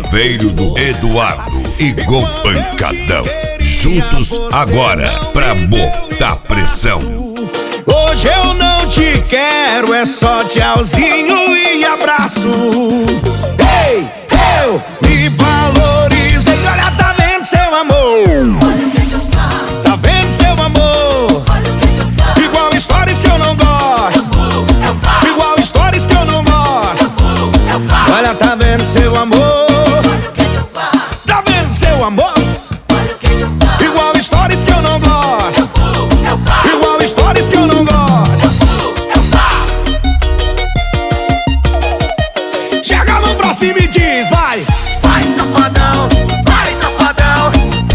chaveiro do Eduardo e com pancadão. Juntos agora pra botar pressão. Hoje eu não te quero, é só tchauzinho e abraço. Ei, eu me valorizei, olha, tá vendo seu amor? Tá vendo seu amor? Igual histórias que eu não gosto, igual histórias que eu não gosto. Olha, tá vendo seu amor? Tá vendo seu amor? Igual histórias que eu não gosto, igual histórias que eu não gosto. Chega a mão pra cima e diz, vai! Vai, safadão! Vai, safadão!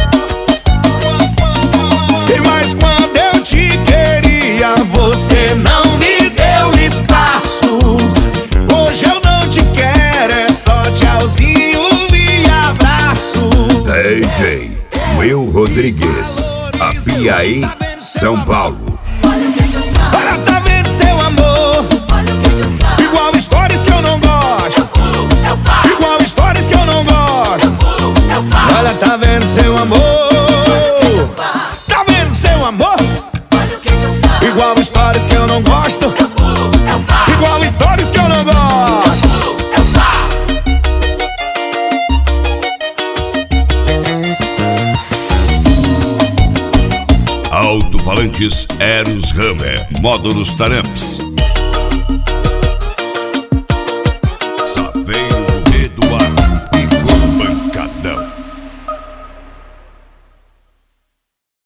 E mais quando eu te queria, você não me deu espaço. Hoje eu não te quero, é só tchauzinho e abraço. DJ Will Rodrigues, Apiaí, São Paulo. Olha, tá vendo seu amor? Igual histórias que eu não gosto, igual histórias que eu não gosto. Olha, tá vendo seu amor? Tá vendo seu amor? Igual histórias que eu não gosto, igual histórias que eu não gosto. Alto-falantes Eros Hammer, módulos Taramps.